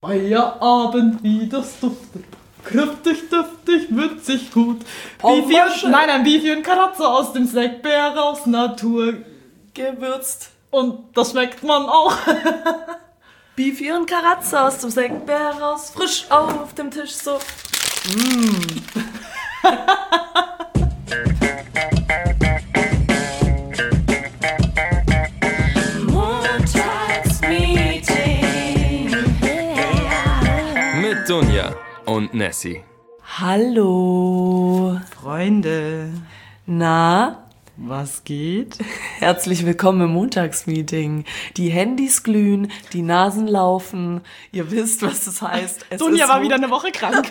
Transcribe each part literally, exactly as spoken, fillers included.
Feierabend, wie das duftet. Kräftig, duftig, witzig, gut. Bifi und, nein, ein Bifi und Karatze aus dem Snackbär raus, Natur gewürzt. Und das schmeckt man auch. Bifi und Karatze aus dem Snackbär raus, frisch auf dem Tisch so. Mm. Mit Dunja und Nessie. Hallo. Freunde. Na? Was geht? Herzlich willkommen im Montagsmeeting. Die Handys glühen, die Nasen laufen. Ihr wisst, was das heißt. Es Dunja ist war Mo- wieder eine Woche krank.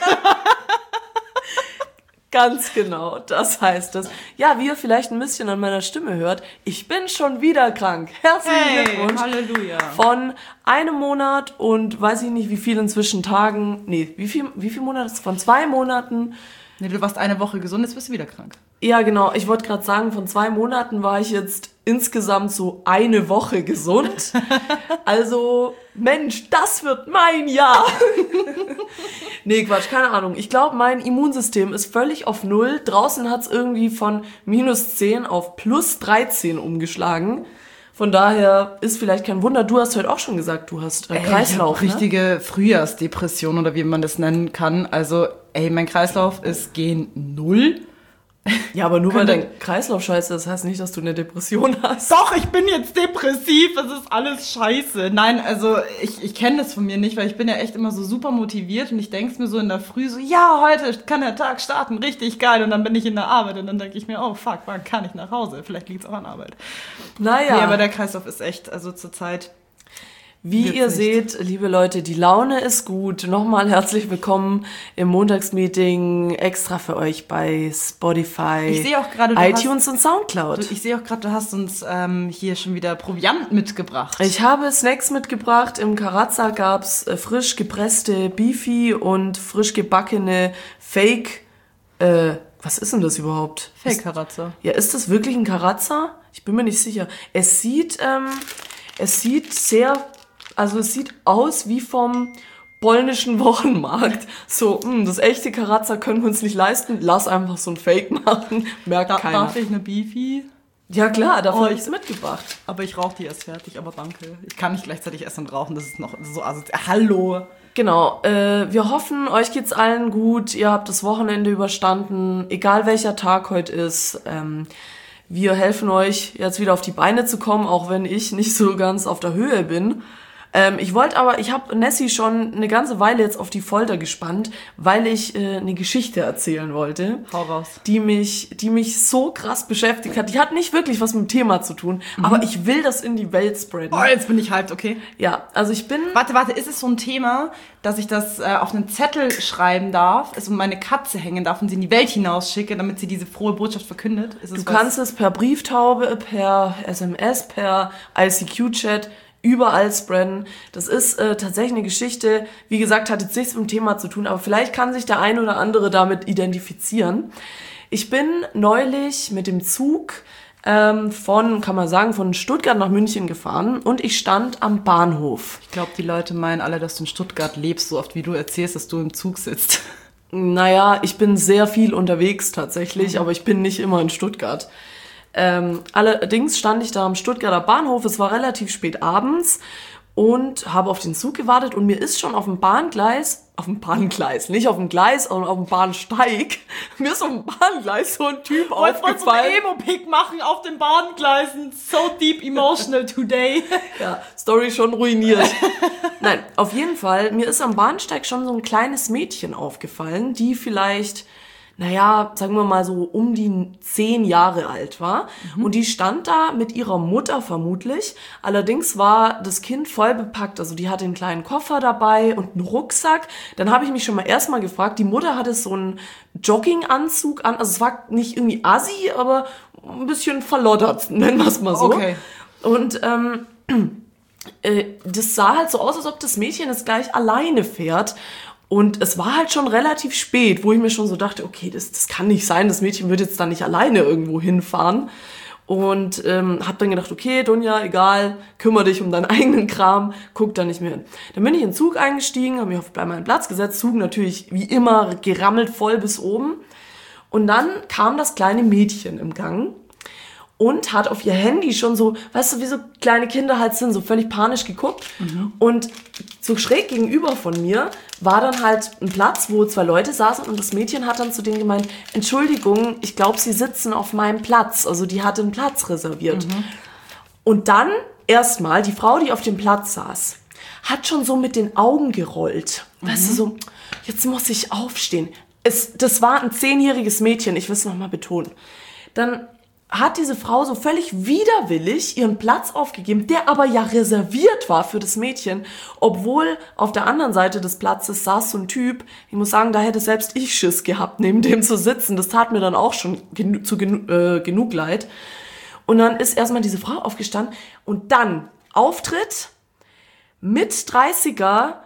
Ganz genau, das heißt es. Ja, wie ihr vielleicht ein bisschen an meiner Stimme hört, ich bin schon wieder krank. Herzlichen Hey, Glückwunsch. Halleluja. Von einem Monat und weiß ich nicht, wie viel inzwischen Tagen, nee, wie viel, wie viel Monate? Von zwei Monaten. Nee, du warst eine Woche gesund, jetzt bist du wieder krank. Ja, genau, ich wollte gerade sagen, von zwei Monaten war ich jetzt insgesamt so eine Woche gesund. Also, Mensch, das wird mein Jahr. Nee, Quatsch, keine Ahnung. Ich glaube, mein Immunsystem ist völlig auf Null. Draußen hat's irgendwie von minus zehn auf plus dreizehn umgeschlagen. Von daher ist vielleicht kein Wunder. Du hast heute auch schon gesagt, du hast äh, Ey, Kreislauf, ich hab richtige Frühjahrsdepression oder wie man das nennen kann. Also, ey, mein Kreislauf ist gen Null. Ja, aber nur weil Könnte- dein Kreislauf scheiße ist, heißt nicht, dass du eine Depression hast. Doch, ich bin jetzt depressiv, es ist alles scheiße. Nein, also ich, ich kenne das von mir nicht, weil ich bin ja echt immer so super motiviert und ich denke mir so in der Früh so, ja, heute kann der Tag starten, richtig geil. Und dann bin ich in der Arbeit und dann denke ich mir, oh fuck, wann kann ich nach Hause? Vielleicht liegt es auch an Arbeit. Naja. Nee, aber der Kreislauf ist echt, also zurzeit... Wie Wird's ihr nicht. seht, liebe Leute, die Laune ist gut. Nochmal herzlich willkommen im Montagsmeeting extra für euch bei Spotify, Ich sehe auch gerade, du iTunes und Soundcloud. Du, ich sehe auch gerade, du hast uns ähm, hier schon wieder Proviant mitgebracht. Ich habe Snacks mitgebracht. Im Karazza gab's äh, frisch gepresste Beefy und frisch gebackene Fake. Äh, was ist denn das überhaupt? Fake-Karatze. Ja, ist das wirklich ein Karazza? Ich bin mir nicht sicher. Es sieht, ähm, es sieht sehr, also es sieht aus wie vom polnischen Wochenmarkt. So, mh, das echte Karazza können wir uns nicht leisten. Lass einfach so ein Fake machen. Merkt Da, keiner. darf ich eine Beefy? Ja klar, dafür Oh, habe ich- ich es mitgebracht. Aber ich rauche die erst fertig, aber danke. Ich kann nicht gleichzeitig essen und rauchen, das ist noch so asozial. Hallo! Genau, äh, wir hoffen, euch geht's allen gut. Ihr habt das Wochenende überstanden, egal welcher Tag heute ist. Ähm, wir helfen euch jetzt wieder auf die Beine zu kommen, auch wenn ich nicht so ganz auf der Höhe bin. Ähm, ich wollte aber, ich habe Nessie schon eine ganze Weile jetzt auf die Folter gespannt, weil ich äh, eine Geschichte erzählen wollte, Hau raus. die mich, die mich so krass beschäftigt hat. Die hat nicht wirklich was mit dem Thema zu tun, aber ich will das in die Welt spreaden. Oh, jetzt bin ich hyped, okay. Ja, also ich bin... Warte, warte, ist es so ein Thema, dass ich das äh, auf einen Zettel schreiben darf, es um meine Katze hängen darf und sie in die Welt hinausschicke, damit sie diese frohe Botschaft verkündet? Ist es Du was? kannst es per Brieftaube, per S M S, per I C Q-Chat überall spreaden. Das ist äh, tatsächlich eine Geschichte, wie gesagt, hat jetzt nichts mit dem Thema zu tun, aber vielleicht kann sich der ein oder andere damit identifizieren. Ich bin neulich mit dem Zug ähm, von, kann man sagen, von Stuttgart nach München gefahren und ich stand am Bahnhof. Ich glaube, die Leute meinen alle, dass du in Stuttgart lebst, so oft wie du erzählst, dass du im Zug sitzt. Naja, ich bin sehr viel unterwegs tatsächlich, aber ich bin nicht immer in Stuttgart. Ähm, allerdings stand ich da am Stuttgarter Bahnhof, es war relativ spät abends und habe auf den Zug gewartet und mir ist schon auf dem Bahngleis, auf dem Bahngleis, nicht auf dem Gleis, sondern auf dem Bahnsteig, mir ist auf dem Bahngleis so ein Typ aufgefallen. Emo-Pick machen auf den Bahngleisen. So deep emotional today. Ja, Story schon ruiniert. Nein, auf jeden Fall, mir ist am Bahnsteig schon so ein kleines Mädchen aufgefallen, die vielleicht, naja, sagen wir mal so um die zehn Jahre alt war. Und die stand da mit ihrer Mutter vermutlich. Allerdings war das Kind voll bepackt. Also die hatte einen kleinen Koffer dabei und einen Rucksack. Dann habe ich mich schon mal erstmal gefragt, die Mutter hatte so einen Jogginganzug an. Also es war nicht irgendwie assi, aber ein bisschen verloddert, nennen wir es mal so. Okay. Und ähm, äh, das sah halt so aus, als ob das Mädchen jetzt gleich alleine fährt. Und es war halt schon relativ spät, wo ich mir schon so dachte, okay, das, das kann nicht sein, das Mädchen wird jetzt da nicht alleine irgendwo hinfahren. Und ähm, hab dann gedacht, okay, Dunja, egal, kümmere dich um deinen eigenen Kram, guck da nicht mehr hin. Dann bin ich in den Zug eingestiegen, habe mich auf meinen Platz gesetzt, Zug natürlich wie immer gerammelt voll bis oben. Und dann kam das kleine Mädchen im Gang und hat auf ihr Handy schon so, weißt du, wie so kleine Kinder halt sind, so völlig panisch geguckt. Mhm. Und so schräg gegenüber von mir war dann halt ein Platz, wo zwei Leute saßen und das Mädchen hat dann zu denen gemeint, Entschuldigung, ich glaube, sie sitzen auf meinem Platz. Also die hatte einen Platz reserviert. Mhm. Und dann erstmal die Frau, die auf dem Platz saß, hat schon so mit den Augen gerollt. Mhm. Weißt du, so, jetzt muss ich aufstehen. Es, das war ein zehnjähriges Mädchen, ich will es nochmal betonen. Dann hat diese Frau so völlig widerwillig ihren Platz aufgegeben, der aber ja reserviert war für das Mädchen, obwohl auf der anderen Seite des Platzes saß so ein Typ, ich muss sagen, da hätte selbst ich Schiss gehabt, neben dem zu sitzen. Das tat mir dann auch schon genu- zu genu- äh, genug leid. Und dann ist erstmal diese Frau aufgestanden und dann Auftritt mit dreißiger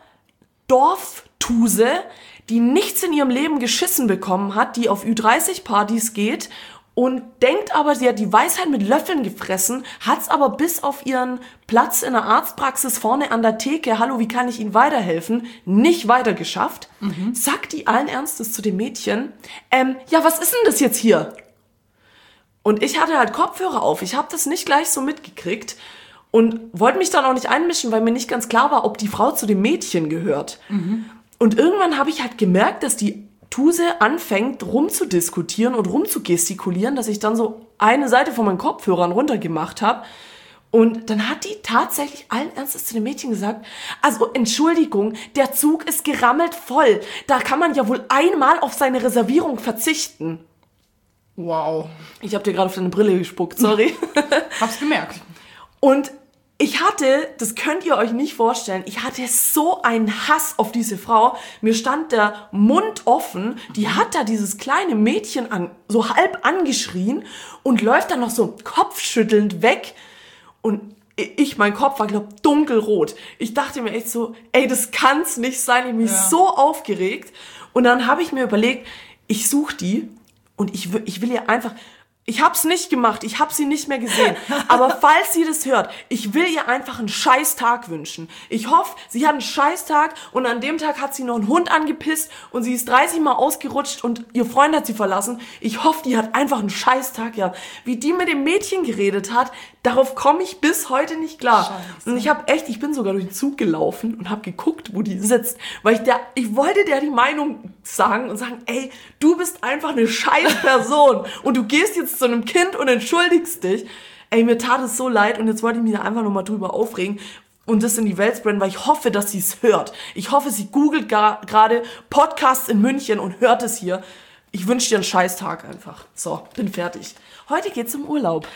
Dorftuse, die nichts in ihrem Leben geschissen bekommen hat, die auf Ü dreißig Partys geht und denkt aber, sie hat die Weisheit mit Löffeln gefressen, hat's aber bis auf ihren Platz in der Arztpraxis vorne an der Theke, hallo, wie kann ich Ihnen weiterhelfen, nicht weiter geschafft. Mhm. Sagt die allen Ernstes zu dem Mädchen, ähm, ja, was ist denn das jetzt hier? Und ich hatte halt Kopfhörer auf, ich habe das nicht gleich so mitgekriegt und wollte mich dann auch nicht einmischen, weil mir nicht ganz klar war, ob die Frau zu dem Mädchen gehört. Mhm. Und irgendwann habe ich halt gemerkt, dass die Tuse anfängt rumzudiskutieren und rumzugestikulieren, dass ich dann so eine Seite von meinen Kopfhörern runtergemacht habe. Und dann hat die tatsächlich allen Ernstes zu dem Mädchen gesagt, also Entschuldigung, der Zug ist gerammelt voll. Da kann man ja wohl einmal auf seine Reservierung verzichten. Wow. Ich habe dir gerade auf deine Brille gespuckt, sorry. Hab's gemerkt. Und ich hatte, das könnt ihr euch nicht vorstellen, ich hatte so einen Hass auf diese Frau. Mir stand der Mund offen. Die hat da dieses kleine Mädchen an, so halb angeschrien und läuft dann noch so kopfschüttelnd weg. Und ich, mein Kopf war, glaub, dunkelrot. Ich dachte mir echt so, ey, das kann's nicht sein. Ich bin mich ja. so aufgeregt. Und dann habe ich mir überlegt, ich suche die und ich, ich will ihr einfach... Ich hab's nicht gemacht, ich hab sie nicht mehr gesehen. Aber falls sie das hört, ich will ihr einfach einen scheiß Tag wünschen. Ich hoffe, sie hat einen scheiß Tag und an dem Tag hat sie noch einen Hund angepisst und sie ist dreißig Mal ausgerutscht und ihr Freund hat sie verlassen. Ich hoffe, die hat einfach einen scheiß Tag gehabt. Wie die mit dem Mädchen geredet hat, darauf komme ich bis heute nicht klar. Scheiße. Und ich habe echt, ich bin sogar durch den Zug gelaufen und habe geguckt, wo die sitzt, weil ich der, ich wollte der die Meinung sagen und sagen, ey, du bist einfach eine scheiß Person und du gehst jetzt zu einem Kind und entschuldigst dich. Ey, mir tat es so leid und jetzt wollte ich mich da einfach nochmal drüber aufregen und das in die Welt spreaden, weil ich hoffe, dass sie es hört. Ich hoffe, sie googelt gerade gar, Podcasts in München und hört es hier. Ich wünsche dir einen Scheißtag einfach. So, bin fertig. Heute geht's um Urlaub.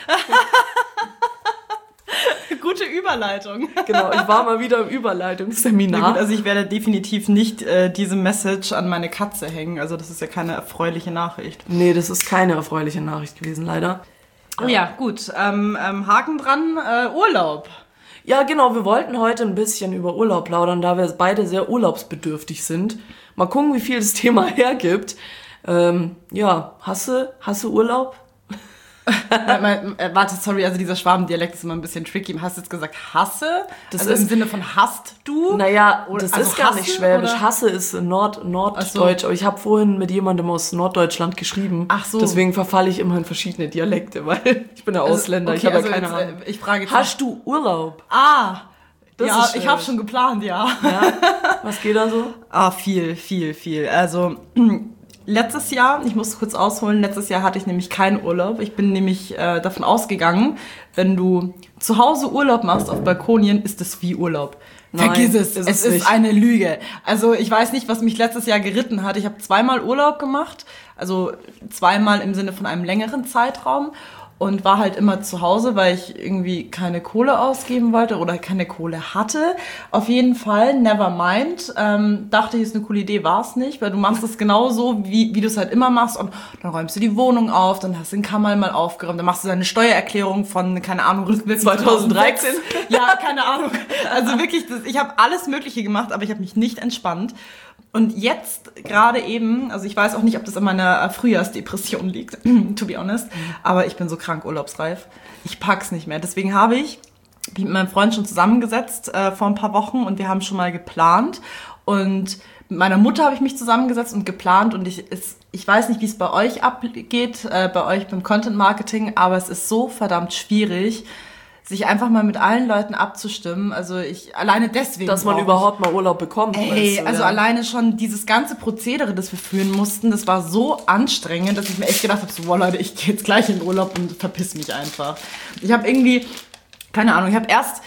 Gute Überleitung. Genau, ich war mal wieder im Überleitungsseminar. Na gut, also ich werde definitiv nicht äh, diese Message an meine Katze hängen. Also das ist ja keine erfreuliche Nachricht. Nee, das ist keine erfreuliche Nachricht gewesen, leider. Oh ja, gut. Ähm, ähm, Haken dran, äh, Urlaub. Ja, genau, wir wollten heute ein bisschen über Urlaub plaudern, da wir beide sehr urlaubsbedürftig sind. Mal gucken, wie viel das Thema hergibt. Ähm, ja, hast du, hast du Urlaub? Warte, sorry, also dieser Schwabendialekt ist immer ein bisschen tricky. Hast du jetzt gesagt hasse? Das also ist im Sinne von hasst du? Naja, das also ist gar nicht schwäbisch. Oder? Hasse ist Nord, Norddeutsch. So. Aber ich habe vorhin mit jemandem aus Norddeutschland geschrieben. Ach so. Deswegen verfalle ich immer in verschiedene Dialekte, weil ich bin ja Ausländer. Also, okay, ich habe also ja keine jetzt, Ahnung. Ich frage jetzt Hast du Urlaub? Ah, das ja, ist ich habe schon geplant, ja. ja. Was geht da so? Ah, viel, viel, viel. Also letztes Jahr, ich muss kurz ausholen, letztes Jahr hatte ich nämlich keinen Urlaub. Ich bin nämlich äh, davon ausgegangen, wenn du zu Hause Urlaub machst auf Balkonien, ist es wie Urlaub. Nein, Vergiss es, ist es es ist eine Lüge. Also ich weiß nicht, was mich letztes Jahr geritten hat. Ich habe zweimal Urlaub gemacht, also zweimal im Sinne von einem längeren Zeitraum. Und war halt immer zu Hause, weil ich irgendwie keine Kohle ausgeben wollte oder keine Kohle hatte. Auf jeden Fall, never mind. Ähm, dachte ich, ist eine coole Idee, war es nicht, weil du machst es genauso, wie, wie du es halt immer machst. Und dann räumst du die Wohnung auf, dann hast du den Kammer mal aufgeräumt, dann machst du deine Steuererklärung von, keine Ahnung, zwanzig dreizehn. Ja, keine Ahnung. Also wirklich, das, ich habe alles Mögliche gemacht, aber ich habe mich nicht entspannt. Und jetzt gerade eben, also ich weiß auch nicht, ob das an meiner Frühjahrsdepression liegt, to be honest, aber ich bin so krank urlaubsreif. Ich pack's nicht mehr. Deswegen habe ich mich mit meinem Freund schon zusammengesetzt äh, vor ein paar Wochen und wir haben schon mal geplant. Und mit meiner Mutter habe ich mich zusammengesetzt und geplant und ich, es, ich weiß nicht, wie es bei euch abgeht, äh, bei euch beim Content Marketing, aber es ist so verdammt schwierig, sich einfach mal mit allen Leuten abzustimmen. Also ich, alleine deswegen. Dass man überhaupt mal Urlaub bekommt. Ey, weißt du, also ja. alleine schon dieses ganze Prozedere, das wir führen mussten, das war so anstrengend, dass ich mir echt gedacht habe, so, boah Leute, ich gehe jetzt gleich in den Urlaub und verpiss mich einfach. Ich habe irgendwie, keine Ahnung, ich habe erst,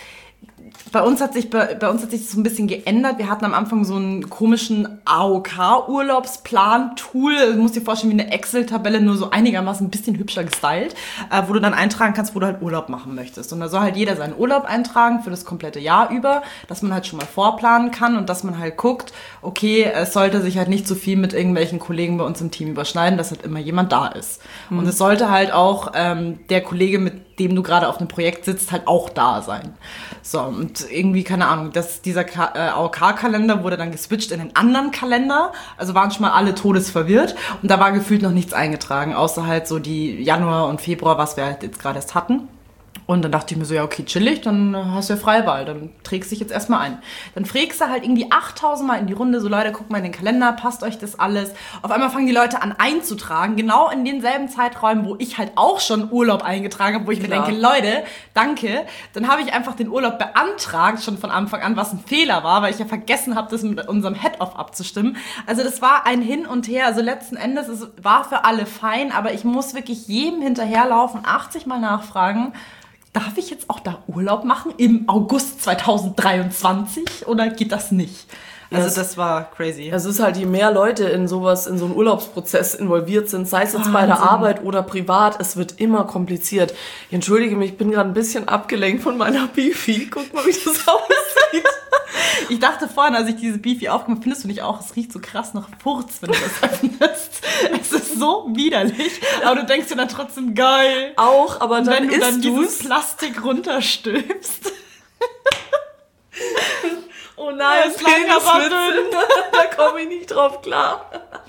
bei uns hat sich bei, bei uns hat sich das so ein bisschen geändert. Wir hatten am Anfang so einen komischen A O K-Urlaubsplan-Tool. Du musst dir vorstellen, wie eine Excel-Tabelle, nur so einigermaßen ein bisschen hübscher gestylt, äh, wo du dann eintragen kannst, wo du halt Urlaub machen möchtest. Und da soll halt jeder seinen Urlaub eintragen für das komplette Jahr über, dass man halt schon mal vorplanen kann und dass man halt guckt, okay, es sollte sich halt nicht so viel mit irgendwelchen Kollegen bei uns im Team überschneiden, dass halt immer jemand da ist. Mhm. Und es sollte halt auch ähm, der Kollege, mit dem du gerade auf einem Projekt sitzt, halt auch da sein. So, und irgendwie, keine Ahnung, das, dieser Ka- äh, A O K-Kalender wurde dann geswitcht in den anderen Kalender, also waren schon mal alle todesverwirrt und da war gefühlt noch nichts eingetragen, außer halt so die Januar und Februar, was wir halt jetzt gerade erst hatten. Und dann dachte ich mir so, ja okay, chillig, dann hast du ja Freiwahl, dann trägst dich jetzt erstmal ein. Dann fragst du halt irgendwie achttausend Mal in die Runde, so Leute, guckt mal in den Kalender, passt euch das alles? Auf einmal fangen die Leute an einzutragen, genau in denselben Zeiträumen, wo ich halt auch schon Urlaub eingetragen habe, wo ich Klar. mir denke, Leute, danke. Dann habe ich einfach den Urlaub beantragt, schon von Anfang an, was ein Fehler war, weil ich ja vergessen habe, das mit unserem Head-Off abzustimmen. Also das war ein Hin und Her, also letzten Endes, es war für alle fein, aber ich muss wirklich jedem hinterherlaufen, achtzig Mal nachfragen, darf ich jetzt auch da Urlaub machen im August zweitausenddreiundzwanzig oder geht das nicht? Also yes. das war crazy. Es ist halt, je mehr Leute in sowas, in so einen Urlaubsprozess involviert sind, sei es jetzt Wahnsinn. Bei der Arbeit oder privat, es wird immer kompliziert. Ich entschuldige mich, ich bin gerade ein bisschen abgelenkt von meiner Beefy. Guck mal, wie das aussieht. Ich dachte vorhin, als ich diese Beefy aufgemacht habe, findest du nicht auch, es riecht so krass nach Furz, wenn du das öffnest. Es ist so widerlich, aber du denkst dir dann trotzdem geil. Auch, aber dann wenn du dann du's. dieses Plastik runterstülpst. Oh nein, es klingt aber dünn. Da komme ich nicht drauf klar.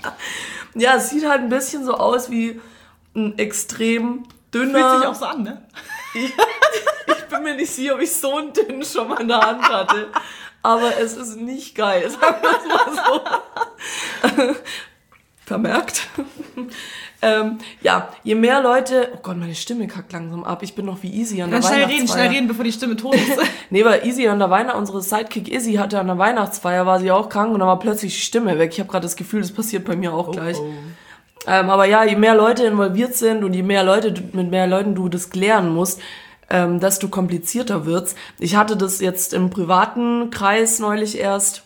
Ja, es sieht halt ein bisschen so aus wie ein extrem dünner... Fühlt sich auch so an, ne? Ich, ich bin mir nicht sicher, ob ich so einen dünnen schon mal in der Hand hatte. Aber es ist nicht geil, sagen wir es mal so. Vermerkt. ähm, ja, je mehr Leute... Oh Gott, meine Stimme kackt langsam ab. Ich bin noch wie Easy an der Dann schnell Weihnachtsfeier. reden, schnell reden, bevor die Stimme tot ist. Nee, weil Easy an der Weihnacht, unsere Sidekick Izzy hatte an der Weihnachtsfeier, war sie auch krank und dann war plötzlich die Stimme weg. Ich habe gerade das Gefühl, das passiert bei mir auch gleich. Oh, oh. Ähm, aber ja, je mehr Leute involviert sind und je mehr Leute, mit mehr Leuten du das klären musst, ähm, desto komplizierter wird's. Ich hatte das jetzt im privaten Kreis neulich erst,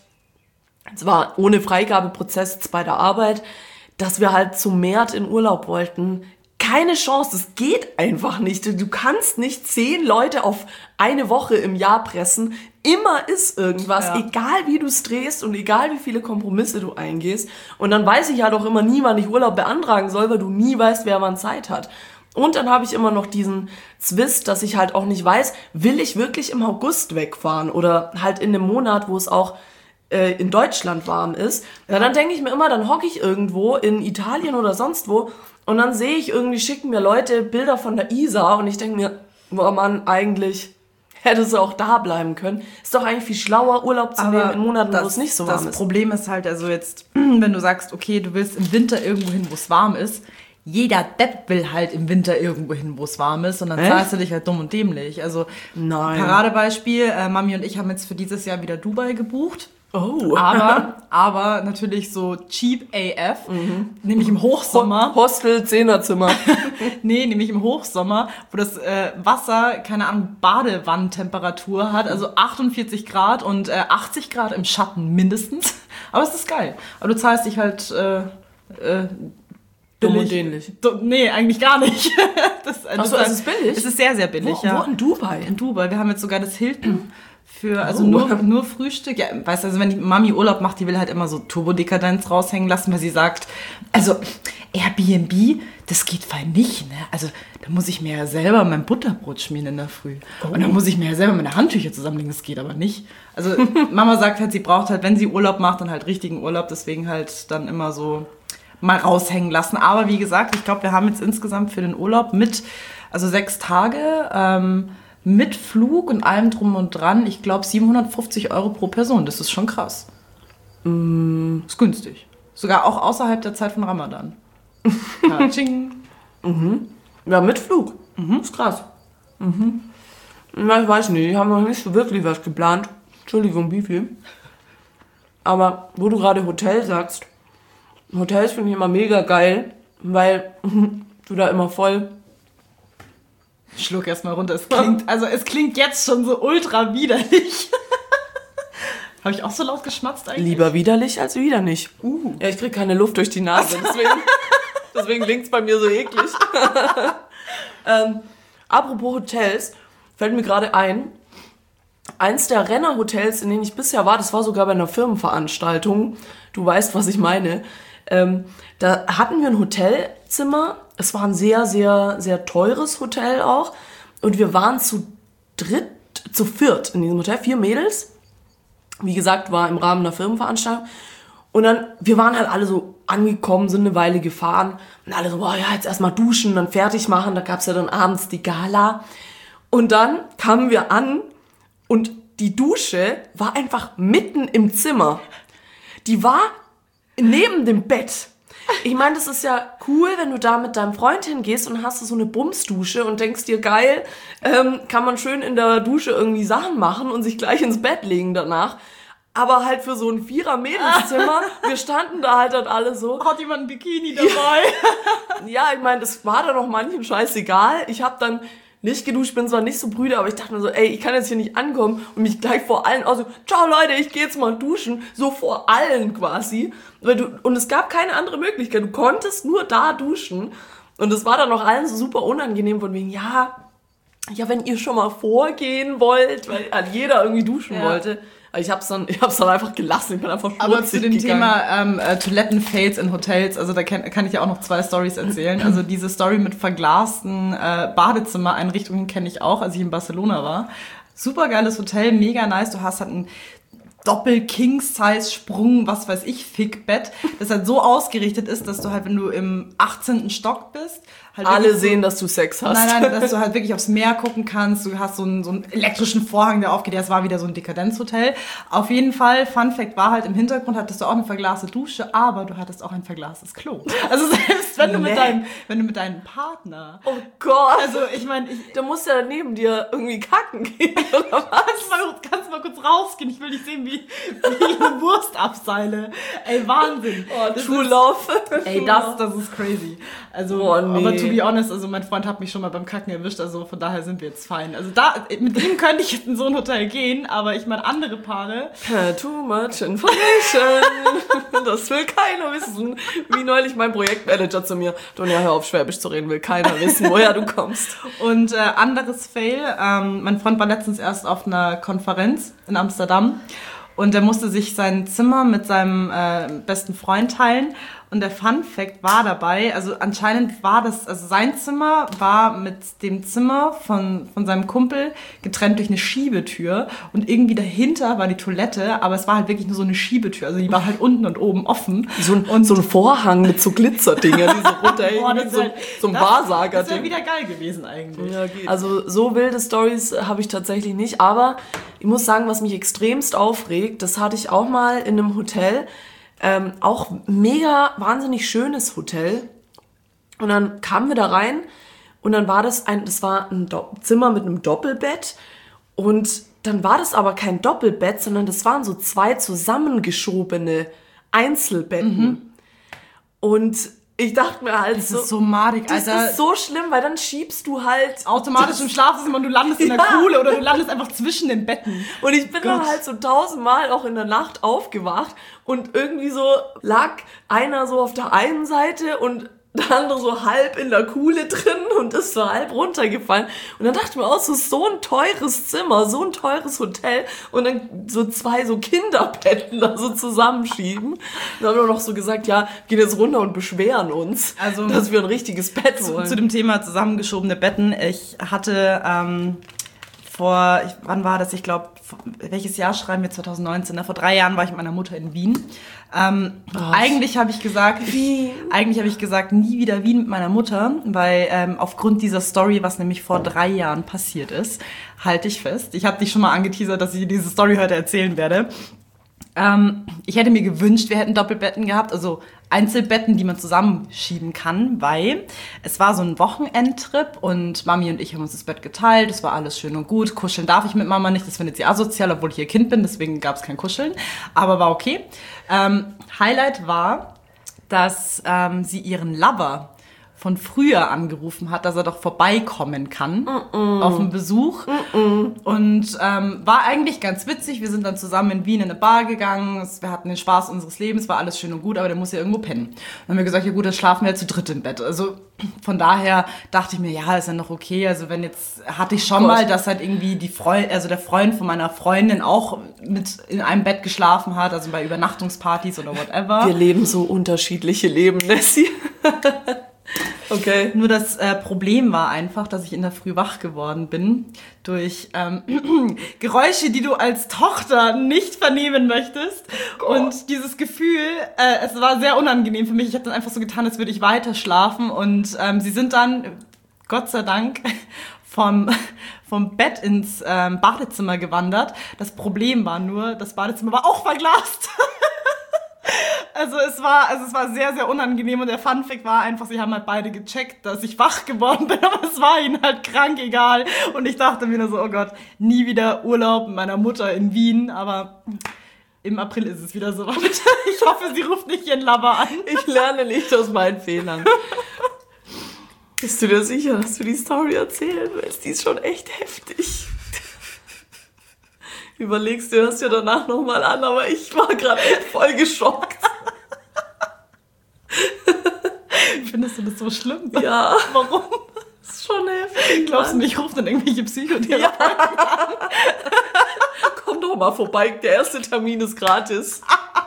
zwar ohne Freigabeprozess jetzt bei der Arbeit, dass wir halt zum März in Urlaub wollten. Keine Chance, das geht einfach nicht. Du kannst nicht zehn Leute auf eine Woche im Jahr pressen. Immer ist irgendwas, ja. Egal wie du es drehst und egal wie viele Kompromisse du eingehst. Und dann weiß ich ja doch immer nie, wann ich Urlaub beantragen soll, weil du nie weißt, wer wann Zeit hat. Und dann habe ich immer noch diesen Zwist, dass ich halt auch nicht weiß, will ich wirklich im August wegfahren oder halt in einem Monat, wo es auch äh, in Deutschland warm ist. Ja, dann denke ich mir immer, dann hocke ich irgendwo in Italien oder sonst wo und dann sehe ich irgendwie, schicken mir Leute Bilder von der Isar und ich denke mir, boah Mann, eigentlich hätte sie auch da bleiben können. Ist doch eigentlich viel schlauer, Urlaub zu nehmen in Monaten, das, wo es nicht so warm ist. ist. Das Problem ist halt, also jetzt, wenn du sagst, okay, du willst im Winter irgendwo hin, wo es warm ist, jeder Depp will halt im Winter irgendwo hin, wo es warm ist und dann zahlst du dich halt dumm und dämlich. Also Nein. Paradebeispiel, äh, Mami und ich haben jetzt für dieses Jahr wieder Dubai gebucht. Oh. Aber, aber natürlich so cheap A F, mhm. nämlich im Hochsommer. Hostel, Zehnerzimmer. Nee, nämlich im Hochsommer, wo das äh, Wasser, keine Ahnung, Badewannentemperatur hat, also achtundvierzig Grad und äh, achtzig Grad im Schatten mindestens. Aber es ist geil. Aber du zahlst dich halt äh, äh, dumm und dämlich. Du, nee, eigentlich gar nicht. Das, Achso, das, es ist billig? Es ist sehr, sehr billig, wo, ja. Wo in Dubai? In Dubai. Wir haben jetzt sogar das Hilton Für, also Oh. nur, nur Frühstück. Ja, weißt du, also wenn die Mami Urlaub macht, die will halt immer so Turbodekadenz raushängen lassen, weil sie sagt, also Airbnb, das geht voll nicht, ne? Also da muss ich mir ja selber mein Butterbrot schmieren in der Früh. Oh. Und dann muss ich mir ja selber meine Handtücher zusammenlegen, das geht aber nicht. Also Mama sagt halt, sie braucht halt, wenn sie Urlaub macht, dann halt richtigen Urlaub, deswegen halt dann immer so mal raushängen lassen. Aber wie gesagt, ich glaube, wir haben jetzt insgesamt für den Urlaub mit, also sechs Tage, ähm, mit Flug und allem drum und dran, ich glaube siebenhundertfünfzig Euro pro Person. Das ist schon krass. Mm. Ist günstig. Sogar auch außerhalb der Zeit von Ramadan. Ja, tsching. Mhm. Ja, mit Flug. Mhm. Ist krass. Mhm. Na, ich weiß nicht, die haben noch nicht so wirklich was geplant. Entschuldigung, wie viel? Aber wo du gerade Hotel sagst, Hotels finde ich immer mega geil, weil du da immer voll... Schluck erstmal runter. Es klingt, also es klingt jetzt schon so ultra widerlich. Habe ich auch so laut geschmatzt eigentlich? Lieber widerlich als wieder nicht. Uh. Ja, ich kriege keine Luft durch die Nase, deswegen, deswegen klingt es bei mir so eklig. ähm, apropos Hotels, fällt mir gerade ein, eins der Renner-Hotels, in denen ich bisher war, das war sogar bei einer Firmenveranstaltung, du weißt, was ich meine, ähm, da hatten wir ein Hotelzimmer, es war ein sehr, sehr, sehr teures Hotel auch und wir waren zu dritt, zu viert in diesem Hotel, vier Mädels, wie gesagt, war im Rahmen einer Firmenveranstaltung und dann, wir waren halt alle so angekommen, sind eine Weile gefahren und alle so, boah, ja, jetzt erstmal duschen, dann fertig machen, da gab's ja dann abends die Gala und dann kamen wir an und die Dusche war einfach mitten im Zimmer. Die war neben dem Bett. Ich meine, das ist ja cool, wenn du da mit deinem Freund hingehst und hast so eine Bumsdusche und denkst dir, geil, ähm, kann man schön in der Dusche irgendwie Sachen machen und sich gleich ins Bett legen danach. Aber halt für so ein Vierer-Mädelszimmer, wir standen da halt dann alle so. Hat jemand ein Bikini dabei? Ja, ich meine, das war dann auch manchen scheißegal. Ich habe dann nicht geduscht, bin zwar nicht so brüde, aber ich dachte mir so, ey, ich kann jetzt hier nicht ankommen und mich gleich vor allen, also, ciao Leute, ich gehe jetzt mal duschen, so vor allen quasi. Weil du, und es gab keine andere Möglichkeit, du konntest nur da duschen und es war dann auch allen so super unangenehm von wegen, ja, ja, wenn ihr schon mal vorgehen wollt, weil halt jeder irgendwie duschen ja. wollte. Aber ich hab's dann, ich hab's dann einfach gelassen, ich bin einfach schmutzig Aber zu dem gegangen. Thema ähm, äh, Toilettenfails in Hotels, also da kann, kann ich ja auch noch zwei Stories erzählen. Also diese Story mit verglasten äh, Badezimmereinrichtungen kenne ich auch, als ich in Barcelona war. Super geiles Hotel, mega nice. Du hast halt ein Doppel-King-Size-Sprung, was weiß ich, Fickbett, das halt so ausgerichtet ist, dass du halt, wenn du im achtzehnten Stock bist, halt alle so, sehen, dass du Sex hast. Nein, nein, dass du halt wirklich aufs Meer gucken kannst. Du hast so einen, so einen elektrischen Vorhang, der aufgeht. Das war wieder so ein Dekadenzhotel. Auf jeden Fall, Fun Fact war halt, im Hintergrund hattest du auch eine verglaste Dusche, aber du hattest auch ein verglastes Klo. Also selbst wenn du mit Nee. deinem, wenn du mit deinem Partner... Oh Gott. Also ich meine, ich... Da muss ja neben dir irgendwie kacken gehen, oder was? Kannst du mal, kannst du mal kurz rausgehen? Ich will nicht sehen, wie, wie ich eine Wurst abseile. Ey, Wahnsinn. Oh, Das True ist- Love. Ey, das, das ist crazy. Also, Oh, nee. aber to be honest, also mein Freund hat mich schon mal beim Kacken erwischt, also von daher sind wir jetzt fein. Also da, mit ihm könnte ich jetzt in so ein Hotel gehen, aber ich meine andere Paare. Too much information. Das will keiner wissen. Wie neulich mein Projektmanager zu mir. Donja, hör auf, Schwäbisch zu reden, will keiner wissen, woher du kommst. Und äh, anderes Fail, ähm, mein Freund war letztens erst auf einer Konferenz in Amsterdam und er musste sich sein Zimmer mit seinem äh, besten Freund teilen. Und der Fun Fact war dabei, also anscheinend war das, also sein Zimmer war mit dem Zimmer von, von seinem Kumpel getrennt durch eine Schiebetür und irgendwie dahinter war die Toilette, aber es war halt wirklich nur so eine Schiebetür, also die war halt unten und oben offen. So ein, und so ein Vorhang mit so Glitzerdingern, die so runterhängen, Boah, wie das so, wär- so ein das- Wahrsager-Ding. Das wäre wieder geil gewesen eigentlich. Ja, geht. Also so wilde Stories habe ich tatsächlich nicht, aber ich muss sagen, was mich extremst aufregt, das hatte ich auch mal in einem Hotel, ähm, auch mega wahnsinnig schönes Hotel und dann kamen wir da rein und dann war das ein, das war ein Do- Zimmer mit einem Doppelbett und dann war das aber kein Doppelbett, sondern das waren so zwei zusammengeschobene Einzelbetten und ich dachte mir halt Das so, ist so madig, das Alter. ist so schlimm, weil dann schiebst du halt Automatisch im Schlafzimmer und du landest in der Ja. Kuhle oder du landest einfach zwischen den Betten. Und ich bin dann Gott. halt so tausendmal auch in der Nacht aufgewacht und irgendwie so lag einer so auf der einen Seite und der andere so halb in der Kuhle drin und ist so halb runtergefallen. Und dann dachte ich mir auch, so, so ein teures Zimmer, so ein teures Hotel und dann so zwei so Kinderbetten da so zusammenschieben. Und dann haben wir noch so gesagt, ja, gehen jetzt runter und beschweren uns, also, dass wir ein richtiges Bett zu, wollen. Zu dem Thema zusammengeschobene Betten. Ich hatte ähm, vor, ich, wann war das? Ich glaube, welches Jahr schreiben wir? zwanzig neunzehn. Ne? Vor drei Jahren war ich mit meiner Mutter in Wien. Ähm, eigentlich habe ich gesagt, Wien. eigentlich habe ich gesagt, nie wieder Wien mit meiner Mutter, weil ähm, aufgrund dieser Story, was nämlich vor drei Jahren passiert ist, halte ich fest. Ich habe dich schon mal angeteasert, dass ich diese Story heute erzählen werde. Ähm, ich hätte mir gewünscht, wir hätten Doppelbetten gehabt, also Einzelbetten, die man zusammenschieben kann, weil es war so ein Wochenendtrip und Mami und ich haben uns das Bett geteilt, das war alles schön und gut. Kuscheln darf ich mit Mama nicht, das findet sie asozial, obwohl ich ihr Kind bin, deswegen gab es kein Kuscheln, aber war okay. Ähm, Highlight war, dass ähm, sie ihren Lover von früher angerufen hat, dass er doch vorbeikommen kann Mm-mm. auf einen Besuch. Mm-mm. Und ähm, war eigentlich ganz witzig. Wir sind dann zusammen in Wien in eine Bar gegangen. Wir hatten den Spaß unseres Lebens, war alles schön und gut, aber der muss ja irgendwo pennen. Dann haben wir gesagt, ja gut, dann schlafen wir ja zu dritt im Bett. Also von daher dachte ich mir, ja, ist ja noch okay. Also wenn jetzt, hatte ich schon Gott. mal, dass halt irgendwie die Freund, also der Freund von meiner Freundin auch mit in einem Bett geschlafen hat, also bei Übernachtungspartys oder whatever. Wir leben so unterschiedliche Leben, Nessie. Okay. Nur das äh, Problem war einfach, dass ich in der Früh wach geworden bin durch ähm, Geräusche, die du als Tochter nicht vernehmen möchtest. Gott. Und dieses Gefühl, äh, es war sehr unangenehm für mich. Ich habe dann einfach so getan, als würde ich weiter schlafen. Und ähm, sie sind dann, Gott sei Dank, vom, vom Bett ins ähm, Badezimmer gewandert. Das Problem war nur, das Badezimmer war auch verglast. Also es war, also es war sehr, sehr unangenehm und der Funfact war einfach, sie haben halt beide gecheckt, dass ich wach geworden bin, aber es war ihnen halt krank egal. Und ich dachte mir nur so, oh Gott, nie wieder Urlaub mit meiner Mutter in Wien, aber im April ist es wieder soweit. Ich hoffe, sie ruft nicht ihren Lover an. Ich lerne nicht aus meinen Fehlern. Bist du dir sicher, dass du die Story erzählen willst? Die ist schon echt heftig. Überlegst du, hörst dir danach nochmal an, aber ich war gerade echt voll geschockt. Findest du das so schlimm? Ja. Warum? Das ist schon heftig. Glaubst du nicht, ich rufe dann irgendwelche Psychotherapeuten ja. an? Komm doch mal vorbei, der erste Termin ist gratis.